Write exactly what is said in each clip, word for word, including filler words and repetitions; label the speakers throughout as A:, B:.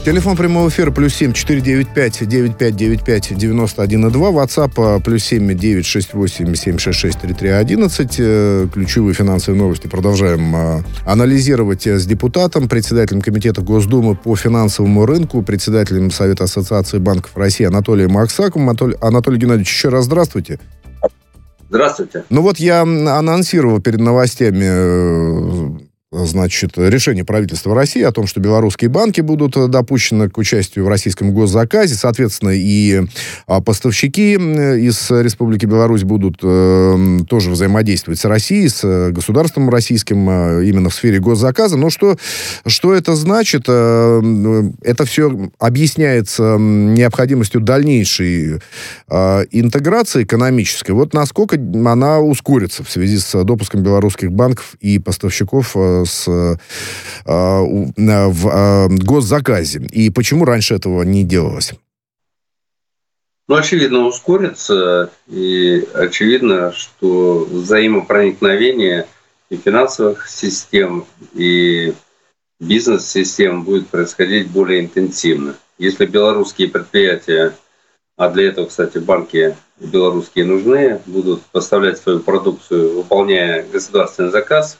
A: Телефон прямого эфира плюс семь четыре девять пять девять пять девять пять девяносто один и два. WhatsApp плюс семь девять шесть восемь семь шесть шесть три три одиннадцать. Ключевые финансовые новости продолжаем анализировать с депутатом, председателем комитета Госдумы по финансовому рынку, председателем Совета Ассоциации банков России Анатолием Аксаковым. Анатолий, Анатолий Геннадьевич, еще раз здравствуйте.
B: Здравствуйте.
A: Ну вот я анонсировал перед новостями, значит, решение правительства России о том, что белорусские банки будут допущены к участию в российском госзаказе. Соответственно, и поставщики из Республики Беларусь будут э, тоже взаимодействовать с Россией, с государством российским э, именно в сфере госзаказа. Но что, что это значит? Э, это все объясняется необходимостью дальнейшей э, интеграции экономической. Вот насколько она ускорится в связи с допуском белорусских банков и поставщиков э, с, э, в э, госзаказе. И почему раньше этого не делалось?
B: Ну, очевидно, ускорится. И очевидно, что взаимопроникновение и финансовых систем, и бизнес-систем будет происходить более интенсивно. Если белорусские предприятия, а для этого, кстати, банки белорусские нужны, будут поставлять свою продукцию, выполняя государственный заказ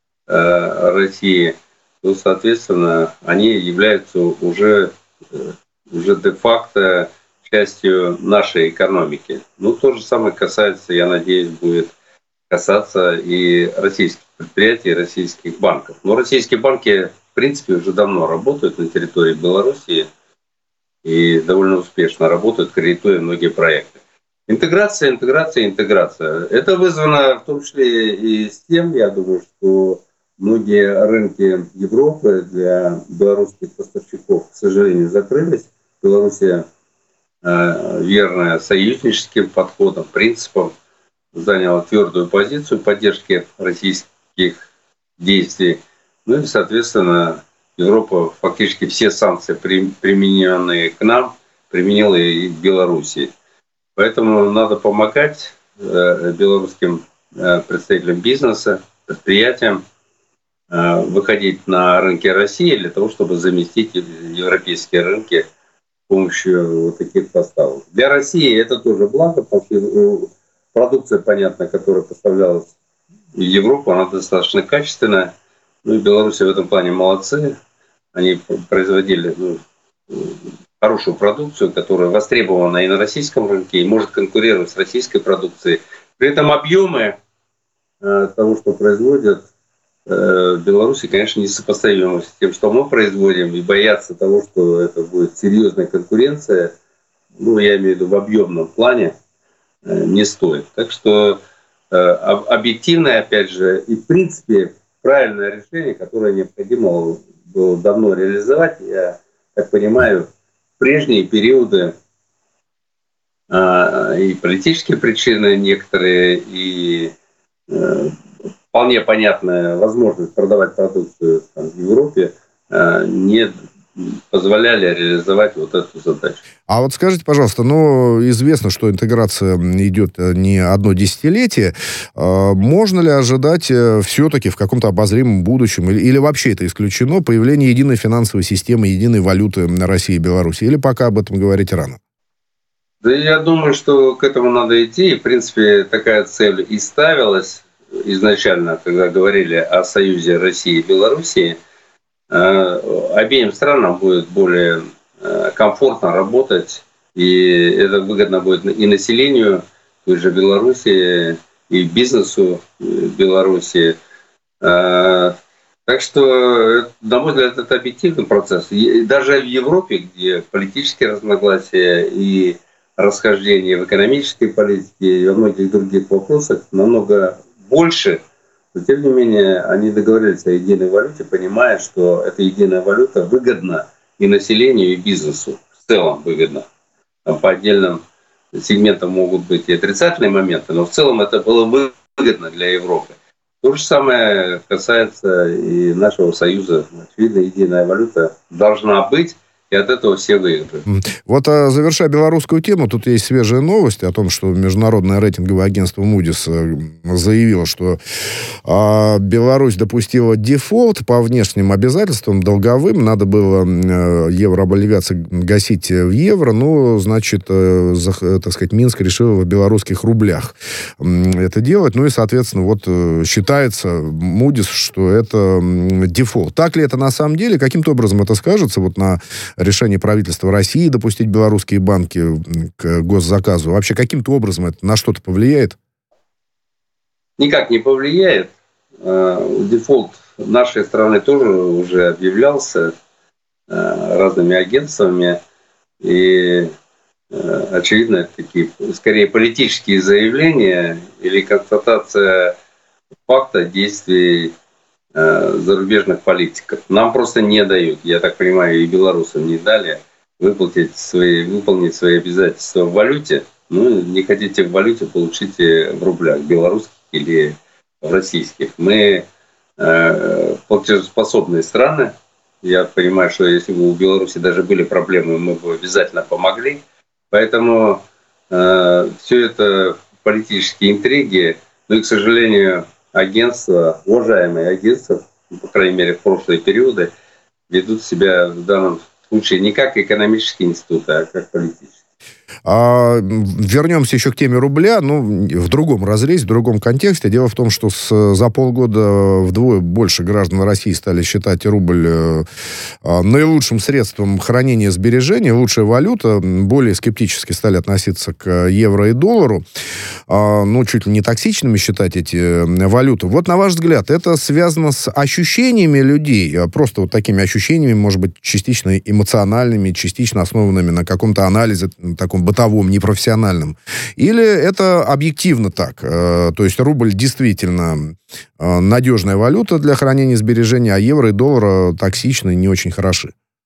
B: России, то, соответственно, они являются уже, уже де-факто частью нашей экономики. Ну, то же самое касается, я надеюсь, будет касаться и российских предприятий, и российских банков. Но российские банки, в принципе, уже давно работают на территории Белоруссии и довольно успешно работают, кредитуя многие проекты. Интеграция, интеграция, интеграция. Это вызвано в том числе и с тем, я думаю, что многие рынки Европы для белорусских поставщиков, к сожалению, закрылись. Белоруссия, э, верная союзническим подходом, принципам, заняла твердую позицию поддержки российских действий. Ну и, соответственно, Европа фактически все санкции, примененные к нам, применила и к Белоруссии. Поэтому надо помогать э, белорусским э, представителям бизнеса, предприятиям, выходить на рынки России для того, чтобы заместить европейские рынки с помощью вот таких поставок. Для России это тоже благо, потому что продукция, понятно, которая поставлялась в Европу, она достаточно качественная. Ну и Беларусь в этом плане молодцы. Они производили ну, хорошую продукцию, которая востребована и на российском рынке, и может конкурировать с российской продукцией. При этом объемы того, что производят, в Беларуси, конечно, несопоставимо с тем, что мы производим, и бояться того, что это будет серьезная конкуренция, ну, я имею в виду в объемном плане, не стоит. Так что объективное, опять же, и в принципе правильное решение, которое необходимо было давно реализовать, я так понимаю, в прежние периоды и политические причины некоторые, и вполне понятная возможность продавать продукцию там, в Европе э, не позволяли реализовать вот эту задачу.
A: А вот скажите, пожалуйста, ну, известно, что интеграция идет не одно десятилетие. Э, можно ли ожидать э, все-таки в каком-то обозримом будущем, или, или вообще это исключено, появление единой финансовой системы, единой валюты на России и Беларуси? Или пока об этом говорить рано?
B: Да я думаю, что к этому надо идти. И, в принципе, такая цель и ставилась изначально, когда говорили о союзе России и Белоруссии. Обеим странам будет более комфортно работать, и это выгодно будет и населению той же Белоруссии, и бизнесу Белоруссии. Так что, на мой взгляд, это объективный процесс. И даже в Европе, где политические разногласия и расхождения в экономической политике и во многих других вопросах намного больше, но тем не менее они договорились о единой валюте, понимая, что эта единая валюта выгодна и населению, и бизнесу. В целом выгодна. Там по отдельным сегментам могут быть и отрицательные моменты, но в целом это было выгодно для Европы. То же самое касается и нашего союза. Очевидно, единая валюта должна быть, и от этого все выиграют.
A: Вот, завершая белорусскую тему, тут есть свежие новости о том, что международное рейтинговое агентство Moody's заявило, что а, Беларусь допустила дефолт по внешним обязательствам долговым. Надо было еврооблигации гасить в евро, но, значит, за, так сказать, Минск решил в белорусских рублях это делать. Ну и, соответственно, вот считается Moody's, что это дефолт. Так ли это на самом деле? Каким-то образом это скажется вот на решение правительства России допустить белорусские банки к госзаказу? Вообще, каким-то образом это на что-то повлияет?
B: Никак не повлияет. Дефолт нашей страны тоже уже объявлялся разными агентствами. И, очевидно, это такие, скорее, политические заявления или констатация факта действий зарубежных политиков. Нам просто не дают, я так понимаю, и белорусам не дали выплатить свои, выполнить свои обязательства в валюте. Ну, не хотите в валюте, получите в рублях, белорусских или российских. Мы э, платежеспособные страны. Я понимаю, что если бы у Беларуси даже были проблемы, мы бы обязательно помогли. Поэтому э, все это политические интриги. Ну и, к сожалению, агентства, уважаемые агентства, по крайней мере, в прошлые периоды, ведут себя в данном случае не как экономические институты, а как политические.
A: А, вернемся еще к теме рубля, ну, в другом разрезе, в другом контексте. Дело в том, что с, за полгода вдвое больше граждан России стали считать рубль э, наилучшим средством хранения сбережений, лучшая валюта, более скептически стали относиться к евро и доллару, э, ну, чуть ли не токсичными считать эти валюты. Вот, на ваш взгляд, это связано с ощущениями людей, просто вот такими ощущениями, может быть, частично эмоциональными, частично основанными на каком-то анализе, таком бытовом, непрофессиональном? Или это объективно так? То есть рубль действительно надежная валюта для хранения сбережений, а евро и доллар токсичны и не очень хороши?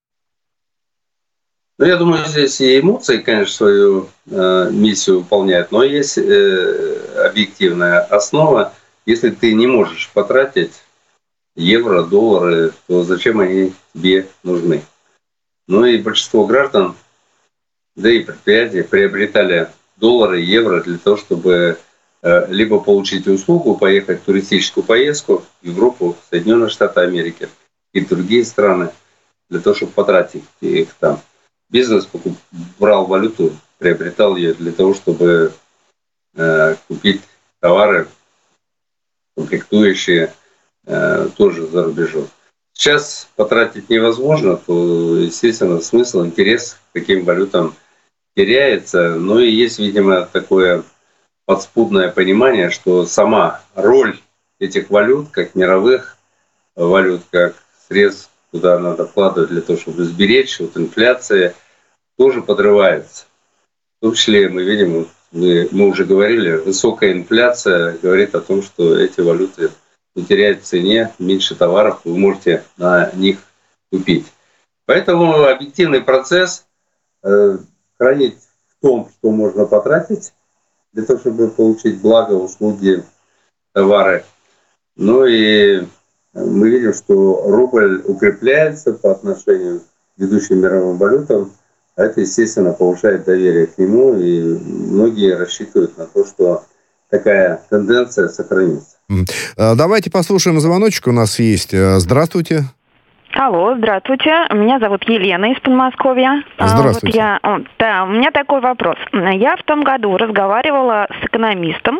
B: Ну, я думаю, здесь и эмоции, конечно, свою э, миссию выполняют, но есть э, объективная основа. Если ты не можешь потратить евро, доллары, то зачем они тебе нужны? Ну и большинство граждан, да и предприятия приобретали доллары, евро для того, чтобы э, либо получить услугу, поехать в туристическую поездку в Европу, в Соединенные Штаты Америки и другие страны, для того, чтобы потратить их там. Бизнес покуп, брал валюту, приобретал ее для того, чтобы э, купить товары, комплектующие э, тоже за рубежом. Сейчас потратить невозможно, то, естественно, смысл, интерес к таким валютам теряется. Ну и есть, видимо, такое подспудное понимание, что сама роль этих валют, как мировых валют, как средств, куда надо вкладывать для того, чтобы сберечь от инфляции, тоже подрывается. В том числе мы видим, мы, мы уже говорили, высокая инфляция говорит о том, что эти валюты теряют в цене, меньше товаров вы можете на них купить. Поэтому объективный процесс э, хранить в том, что можно потратить, для того, чтобы получить благо, услуги, товары. Ну и мы видим, что рубль укрепляется по отношению к ведущим мировым валютам, а это, естественно, повышает доверие к нему, и многие рассчитывают на то, что такая тенденция сохранится.
A: Давайте послушаем звоночек, у нас есть. Здравствуйте.
C: Алло, здравствуйте. Меня зовут Елена из Подмосковья.
A: Здравствуйте.
C: Вот я, да, у меня такой вопрос. Я в том году разговаривала с экономистом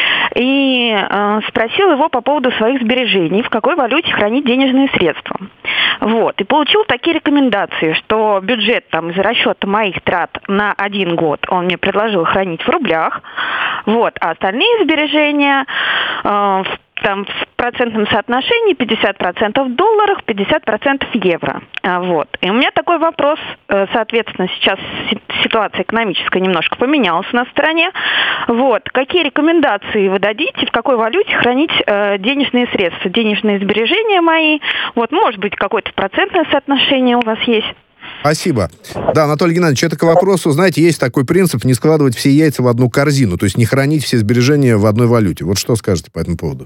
C: и э, спросила его по поводу своих сбережений, в какой валюте хранить денежные средства. Вот. И получил такие рекомендации, что бюджет там, из расчета моих трат на один год он мне предложил хранить в рублях, вот, а остальные сбережения э, в там в процентном соотношении пятьдесят процентов в долларах, пятьдесят процентов в евро. Вот. И у меня такой вопрос, соответственно, сейчас ситуация экономическая немножко поменялась у нас в стране. Вот. Какие рекомендации вы дадите, в какой валюте хранить э, денежные средства, денежные сбережения мои? Вот, может быть, какое-то процентное соотношение у вас есть?
A: Спасибо. Да, Анатолий Геннадьевич, это к вопросу, знаете, есть такой принцип не складывать все яйца в одну корзину, то есть не хранить все сбережения в одной валюте. Вот что скажете по этому поводу?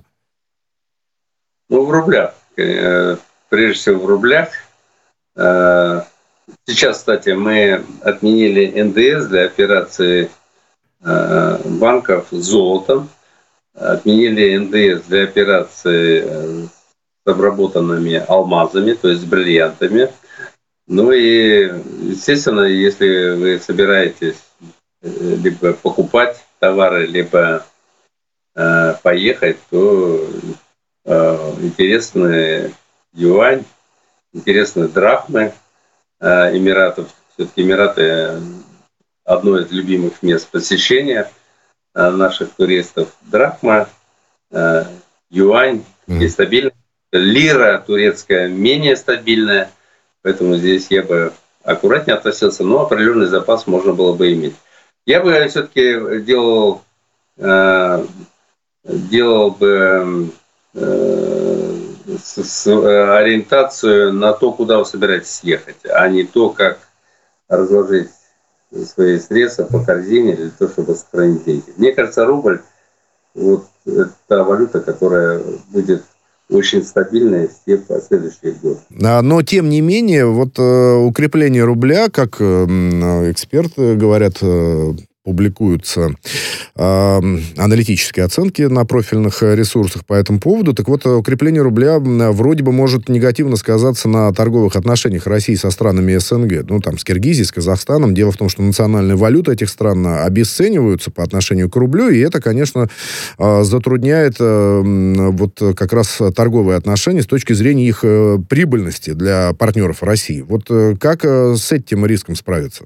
B: Ну, в рублях. Прежде всего, в рублях. Сейчас, кстати, мы отменили эн дэ эс для операций банков с золотом, отменили эн дэ эс для операций с обработанными алмазами, то есть с бриллиантами. Ну и, естественно, если вы собираетесь либо покупать товары, либо э, поехать, то э, интересный юань, интересные драхмы э, Эмиратов. Все-таки Эмираты одно из любимых мест посещения э, наших туристов. Драхма, э, юань mm. и стабильность. Лира турецкая менее стабильная, поэтому здесь я бы аккуратнее относился, но определенный запас можно было бы иметь. Я бы все-таки делал, э, делал бы э, с, с, ориентацию на то, куда вы собираетесь ехать, а не то, как разложить свои средства по корзине для того, чтобы сохранить деньги. Мне кажется, рубль вот это та валюта, которая будет очень стабильная все последующие годы.
A: Но, тем не менее, вот э, укрепление рубля, как э, эксперты говорят, э, публикуются э, аналитические оценки на профильных ресурсах по этому поводу. Так вот, укрепление рубля вроде бы может негативно сказаться на торговых отношениях России со странами эс эн гэ. Ну, там, с Киргизией, с Казахстаном. Дело в том, что национальные валюты этих стран обесцениваются по отношению к рублю, и это, конечно, э, затрудняет э, вот как раз торговые отношения с точки зрения их э, прибыльности для партнеров России. Вот э, как э, с этим риском справиться?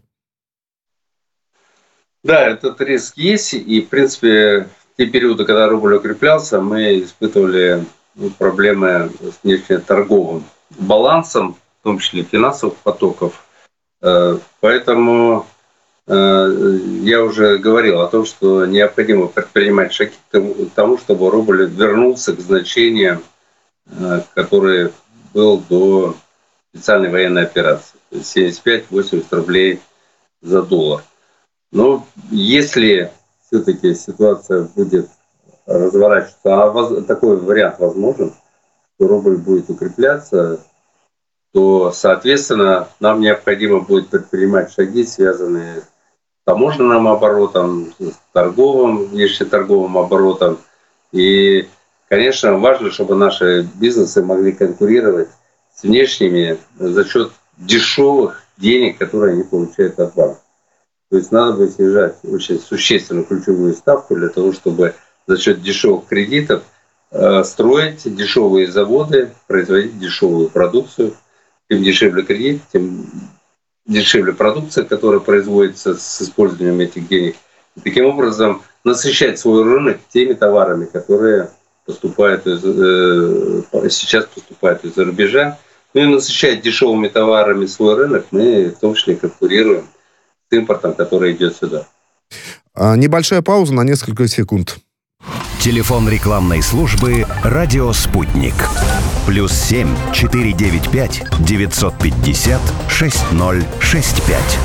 B: Да, этот риск есть, и, в принципе, в те периоды, когда рубль укреплялся, мы испытывали ну, проблемы с внешнеторговым балансом, в том числе финансовых потоков. Поэтому я уже говорил о том, что необходимо предпринимать шаги к тому, чтобы рубль вернулся к значениям, который был до специальной военной операции. То есть семьдесят пять - восемьдесят рублей за доллар. Но если все-таки ситуация будет разворачиваться, а такой вариант возможен, что рубль будет укрепляться, то, соответственно, нам необходимо будет предпринимать шаги, связанные с таможенным оборотом, с торговым, внешнеторговым оборотом. И, конечно, важно, чтобы наши бизнесы могли конкурировать с внешними за счет дешевых денег, которые они получают от банка. То есть надо будет снижать очень существенно ключевую ставку для того, чтобы за счет дешевых кредитов э, строить дешевые заводы, производить дешевую продукцию. Чем дешевле кредит, тем дешевле продукция, которая производится с использованием этих денег. И таким образом насыщать свой рынок теми товарами, которые поступают из, э, сейчас поступают из-за рубежа. Ну и насыщать дешевыми товарами свой рынок, мы в том числе конкурируем с импортом, который идет сюда.
A: А, небольшая пауза на несколько секунд.
D: Телефон рекламной службы «Радио Спутник». Плюс семь четыре девять пять девятьсот пятьдесят шесть ноль шесть пять.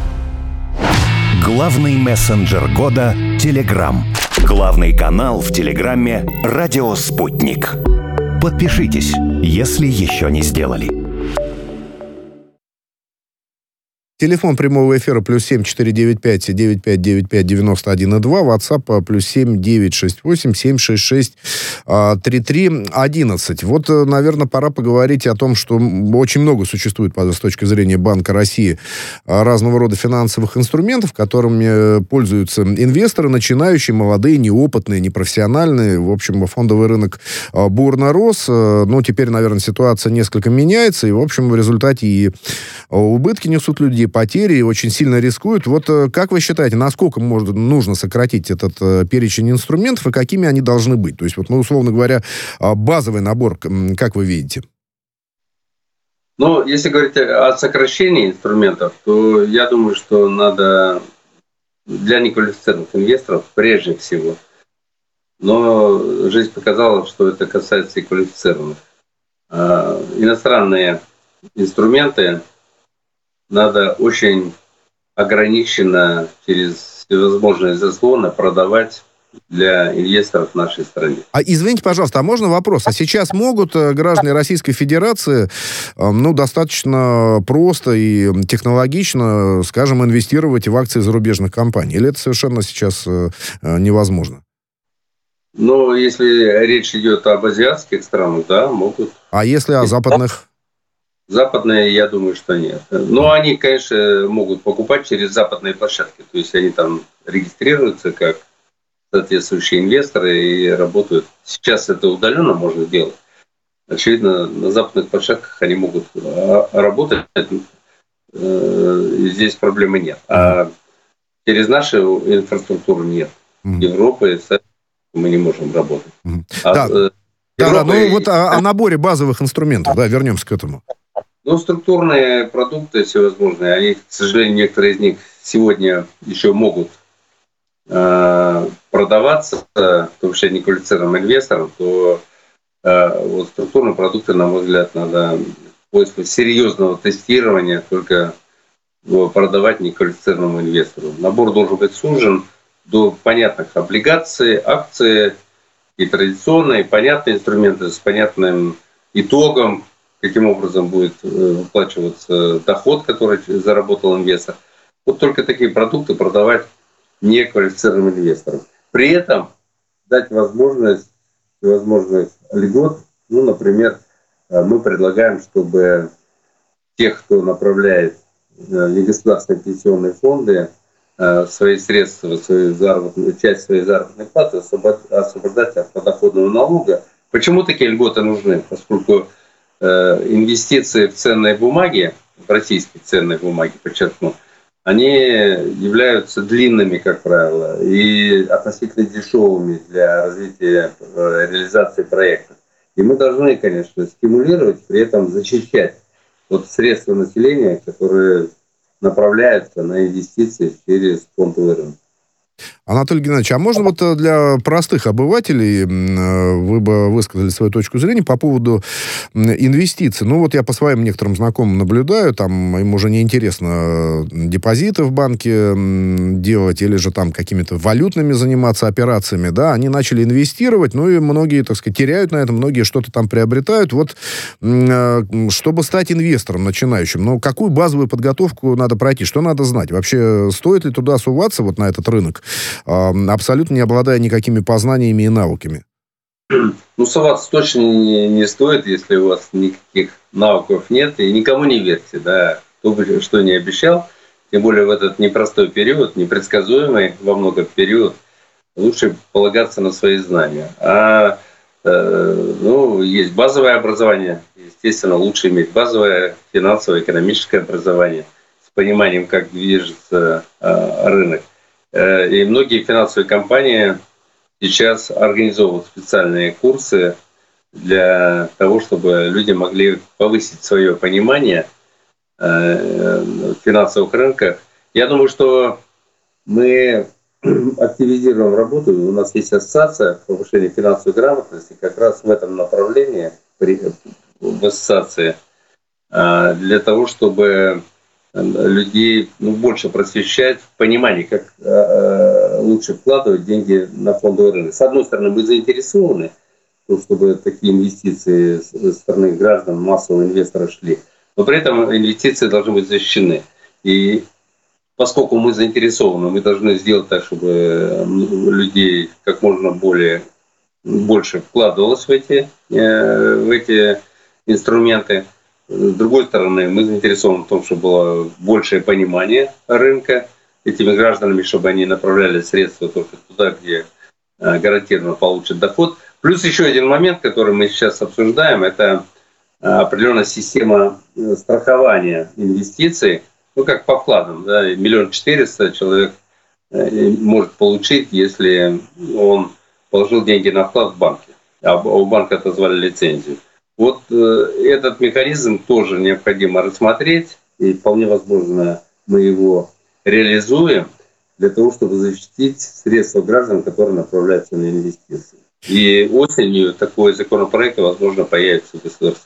D: Главный мессенджер года – Телеграм. Главный канал в Телеграме – «Радио Спутник». Подпишитесь, если еще не сделали.
A: Телефон прямого эфира плюс семь четыре девять пять девять пять девять пять девяносто один и два. WhatsApp плюс семь девять шесть восемь семь шесть шесть три три одиннадцать. Вот, наверное, пора поговорить о том, что очень много существует с точки зрения Банка России разного рода финансовых инструментов, которыми пользуются инвесторы, начинающие, молодые, неопытные, непрофессиональные. В общем, фондовый рынок бурно рос. Но теперь, наверное, ситуация несколько меняется. И, в общем, в результате и убытки несут люди, потери, и очень сильно рискуют. Вот как вы считаете, насколько может, нужно сократить этот э, перечень инструментов и какими они должны быть? То есть, вот, ну, условно говоря, базовый набор, как вы видите?
B: Ну, если говорить о сокращении инструментов, то я думаю, что надо для неквалифицированных инвесторов прежде всего. Но жизнь показала, что это касается и квалифицированных. Э, иностранные инструменты надо очень ограниченно через всевозможные заслоны продавать для инвесторов в нашей стране.
A: А извините, пожалуйста, а можно вопрос? А сейчас могут граждане Российской Федерации, ну, достаточно просто и технологично, скажем, инвестировать в акции зарубежных компаний? Или это совершенно сейчас невозможно?
B: Ну, если речь идет об азиатских странах, да, могут.
A: А если о западных?
B: Западные, я думаю, что нет. Но они, конечно, могут покупать через западные площадки. То есть они там регистрируются как соответствующие инвесторы и работают. Сейчас это удаленно можно делать. Очевидно, на западных площадках они могут работать. Здесь проблемы нет. А через нашу инфраструктуру нет. Европы мы не можем работать. А
A: да, да, да, ну вот о, о наборе базовых инструментов, да, вернемся к этому.
B: Ну, структурные продукты всевозможные, они, к сожалению, некоторые из них сегодня еще могут э, продаваться, в том числе неквалифицированным инвесторам, то э, вот структурные продукты, на мой взгляд, надо после серьезного тестирования только продавать неквалифицированному инвестору. Набор должен быть сужен до понятных облигаций, акций и традиционные, и понятные инструменты с понятным итогом, каким образом будет выплачиваться доход, который заработал инвестор. Вот только такие продукты продавать неквалифицированным инвесторам. При этом дать возможность, возможность льгот. Ну, например, мы предлагаем, чтобы тех, кто направляет негосударственные пенсионные фонды, свои средства, свою заработную, часть своей заработной платы освобождать от подоходного налога. Почему такие льготы нужны? Поскольку э, инвестиции в ценные бумаги, в российские ценные бумаги, подчеркну, они являются длинными, как правило, и относительно дешевыми для развития, э, реализации проектов. И мы должны, конечно, стимулировать, при этом защищать вот средства населения, которые направляются на инвестиции через фондовый рынок.
A: Анатолий Геннадьевич, а можно вот для простых обывателей, вы бы высказали свою точку зрения по поводу инвестиций? Ну вот я по своим некоторым знакомым наблюдаю, там им уже не интересно депозиты в банке делать или же там какими-то валютными заниматься операциями, да, они начали инвестировать, ну и многие, так сказать, теряют на этом, многие что-то там приобретают. Вот чтобы стать инвестором начинающим, ну какую базовую подготовку надо пройти, что надо знать? Вообще стоит ли туда суваться, вот на этот рынок, абсолютно не обладая никакими познаниями и навыками?
B: Ну, соваться точно не, не стоит, если у вас никаких навыков нет, и никому не верьте, да, кто бы что не обещал, тем более в этот непростой период, непредсказуемый во много период, лучше полагаться на свои знания. А э, ну, есть базовое образование, естественно, лучше иметь базовое финансовое, экономическое образование с пониманием, как движется э, рынок. И многие финансовые компании сейчас организовывают специальные курсы для того, чтобы люди могли повысить свое понимание в финансовых рынках. Я думаю, что мы активизируем работу. У нас есть ассоциация повышения финансовой грамотности как раз в этом направлении, в ассоциации, для того, чтобы людей ну, больше просвещать в понимании, как э, лучше вкладывать деньги на фондовый рынок. С одной стороны, мы заинтересованы, чтобы такие инвестиции со стороны граждан, массового инвестора шли, но при этом инвестиции должны быть защищены. И поскольку мы заинтересованы, мы должны сделать так, чтобы людей как можно более, больше вкладывалось в эти, э, в эти инструменты. С другой стороны, мы заинтересованы в том, чтобы было большее понимание рынка этими гражданами, чтобы они направляли средства только туда, где гарантированно получат доход. Плюс еще один момент, который мы сейчас обсуждаем, это определенная система страхования инвестиций, ну как по вкладам, да, миллион четыреста человек может получить, если он положил деньги на вклад в банке, а у банка отозвали лицензию. Вот э, этот механизм тоже необходимо рассмотреть, и вполне возможно мы его реализуем для того, чтобы защитить средства граждан, которые направляются на инвестиции. И осенью такой законопроект, возможно, появится в Государственной Думе.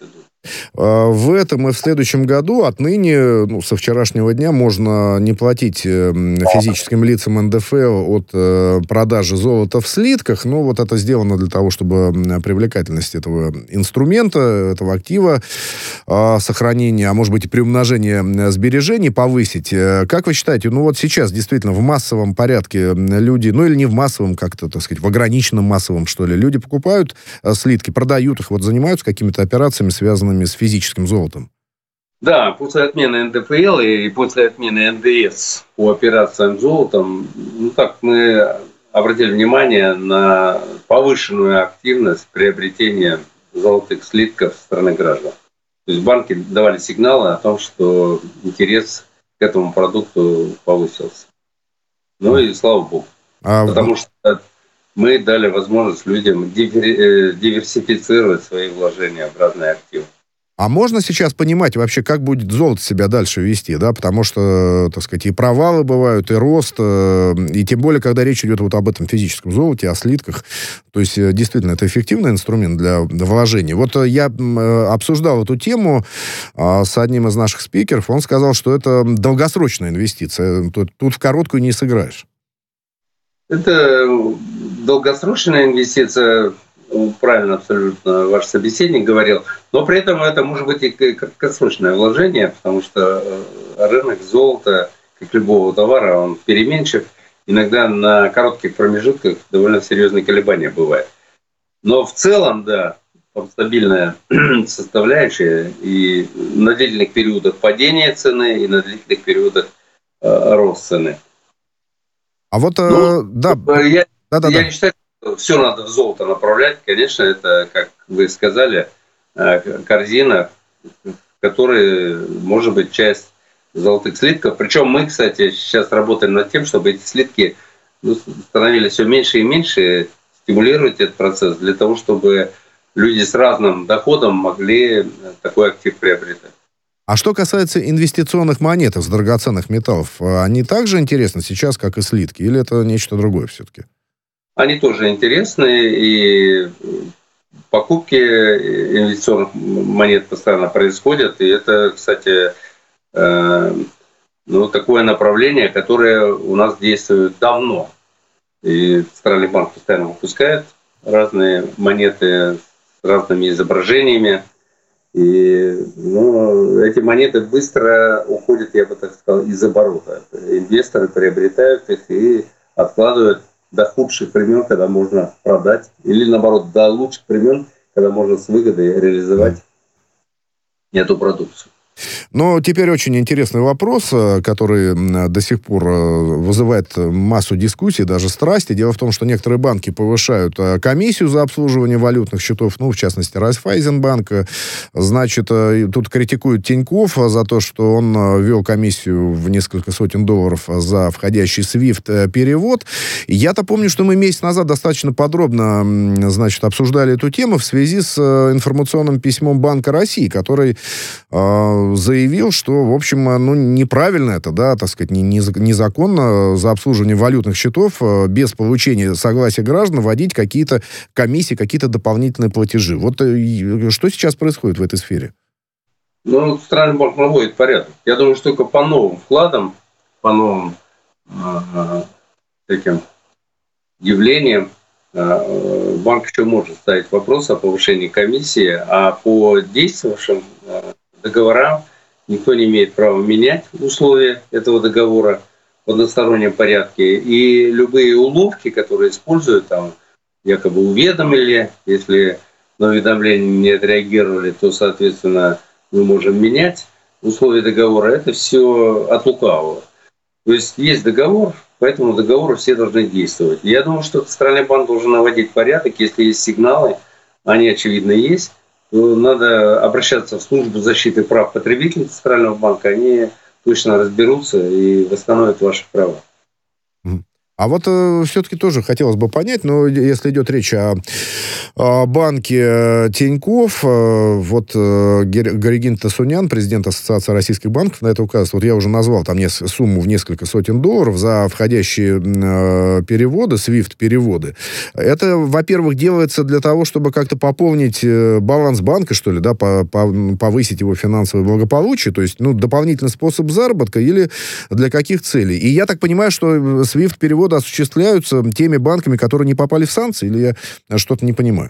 A: В этом и в следующем году отныне, ну, со вчерашнего дня, можно не платить физическим лицам эн дэ эф от продажи золота в слитках. Ну, вот это сделано для того, чтобы привлекательность этого инструмента, этого актива сохранения, а может быть и приумножения сбережений повысить. Как вы считаете, ну вот сейчас действительно в массовом порядке люди, ну или не в массовом, как-то, так сказать, в ограниченном массовом, что ли, люди покупают слитки, продают их, вот занимаются какими-то операциями, связанными с физическим золотом?
B: Да, после отмены эн дэ эф эл и после отмены эн дэ эс по операциям с золотом, ну так мы обратили внимание на повышенную активность приобретения золотых слитков со стороны граждан. То есть банки давали сигналы о том, что интерес к этому продукту повысился. Ну и слава богу. А Потому в... что мы дали возможность людям диверсифицировать свои вложения в разные активы.
A: А можно сейчас понимать вообще, как будет золото себя дальше вести, да, потому что, так сказать, и провалы бывают, и рост, и тем более, когда речь идет вот об этом физическом золоте, о слитках, то есть, действительно, это эффективный инструмент для вложений. Вот я обсуждал эту тему с одним из наших спикеров, он сказал, что это долгосрочная инвестиция, тут, тут в короткую не сыграешь.
B: Это долгосрочная инвестиция, правильно абсолютно ваш собеседник говорил, но при этом это может быть и краткосрочное вложение, потому что рынок золота, как любого товара, он переменчив. Иногда на коротких промежутках довольно серьезные колебания бывают. Но в целом, да, там стабильная составляющая и на длительных периодах падения цены, и на длительных периодах э, рост цены.
A: А вот, ну, да,
B: я,
A: да, да,
B: я
A: да.
B: не считаю, что все надо в золото направлять. Конечно, это, как вы сказали, корзина, в которой может быть часть золотых слитков. Причем мы, кстати, сейчас работаем над тем, чтобы эти слитки ну, становились все меньше и меньше, стимулировать этот процесс для того, чтобы люди с разным доходом могли такой актив приобретать.
A: А что касается инвестиционных монет из драгоценных металлов, они также интересны сейчас, как и слитки, или это нечто другое все-таки?
B: Они тоже интересны, и покупки инвестиционных монет постоянно происходят, и это, кстати, э, ну, такое направление, которое у нас действует давно. И Центральный банк постоянно выпускает разные монеты с разными изображениями. И ну, эти монеты быстро уходят, я бы так сказал, из оборота. Инвесторы приобретают их и откладывают до худших времен, когда можно продать, или наоборот, до лучших времен, когда можно с выгодой реализовать эту продукцию.
A: Но теперь очень интересный вопрос, который до сих пор вызывает массу дискуссий, даже страсти. Дело в том, что некоторые банки повышают комиссию за обслуживание валютных счетов, ну, в частности, Райффайзенбанк. Значит, тут критикуют Тинькофф за то, что он ввел комиссию в несколько сотен долларов за входящий свифт-перевод. Я-то помню, что мы месяц назад достаточно подробно, значит, обсуждали эту тему в связи с информационным письмом Банка России, который заявил, что, в общем, ну, неправильно это, да, так сказать, незаконно за обслуживание валютных счетов без получения согласия граждан вводить какие-то комиссии, какие-то дополнительные платежи. Вот что сейчас происходит в этой сфере?
B: Ну, Центральный банк наводит порядок. Я думаю, что только по новым вкладам, по новым э, таким явлениям э, банк еще может ставить вопрос о повышении комиссии, а по действовавшим э, договорам никто не имеет права менять условия этого договора в одностороннем порядке. И любые уловки, которые используют, там, якобы уведомили, если на уведомление не отреагировали, то, соответственно, мы можем менять условия договора. Это все от лукавого. То есть есть договор, по этому договору все должны действовать. Я думаю, что Центральный банк должен наводить порядок, если есть сигналы, они, очевидно, есть, то надо обращаться в службу защиты прав потребителей Центрального банка, они точно разберутся и восстановят ваши права.
A: А вот э, все-таки тоже хотелось бы понять, но если идет речь о, о банке Тинькофф, э, вот э, Горегин Тасунян, президент Ассоциации российских банков, на это указывает. Вот я уже назвал там нес- сумму в несколько сотен долларов за входящие э, переводы, свифт-переводы. Это, во-первых, делается для того, чтобы как-то пополнить э, баланс банка, что ли, да, по- по- повысить его финансовое благополучие, то есть, ну, дополнительный способ заработка или для каких целей? И я так понимаю, что свифт-переводы осуществляются теми банками, которые не попали в санкции, или я что-то не понимаю?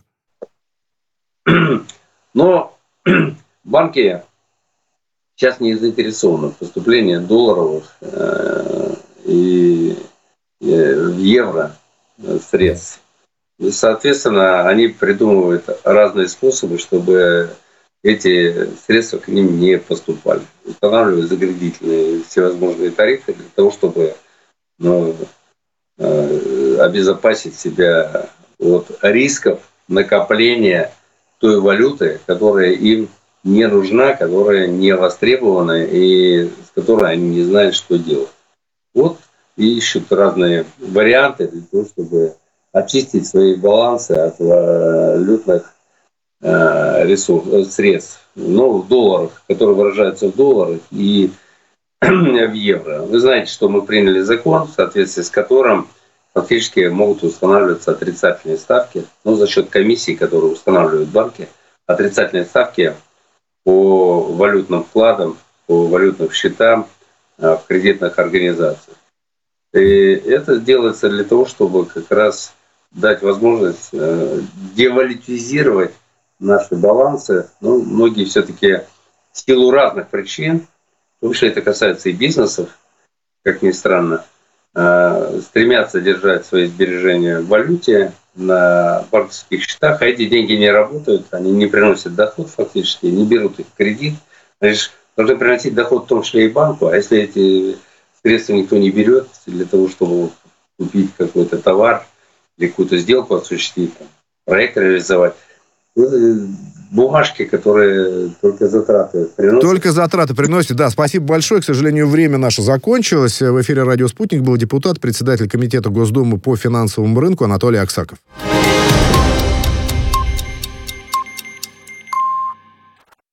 B: Но банки сейчас не заинтересованы в поступлении долларовых э, и э, в евро средств. И, соответственно, они придумывают разные способы, чтобы эти средства к ним не поступали. Устанавливают заградительные всевозможные тарифы для того, чтобы, ну, обезопасить себя от рисков накопления той валюты, которая им не нужна, которая не востребована и с которой они не знают, что делать. Вот и ищут разные варианты для того, чтобы очистить свои балансы от валютных ресурсов, средств, но в долларах, которые выражаются в долларах и в евро. Вы знаете, что мы приняли закон, в соответствии с которым фактически могут устанавливаться отрицательные ставки, но за счет комиссии, которые устанавливают банки, отрицательные ставки по валютным вкладам, по валютным счетам в кредитных организациях. И это делается для того, чтобы как раз дать возможность девалютизировать наши балансы. Ну, многие все-таки в силу разных причин, потому что это касается и бизнесов, как ни странно, стремятся держать свои сбережения в валюте на банковских счетах, а эти деньги не работают, они не приносят доход фактически, не берут их в кредит. Они же должны приносить доход в том числе и банку, а если эти средства никто не берет для того, чтобы купить какой-то товар или какую-то сделку осуществить, там, проект реализовать, бумажки, которые только затраты приносят.
A: Только затраты приносят, да. Спасибо большое. К сожалению, время наше закончилось. В эфире «Радио Спутник» был депутат, председатель комитета Госдумы по финансовому рынку Анатолий Аксаков.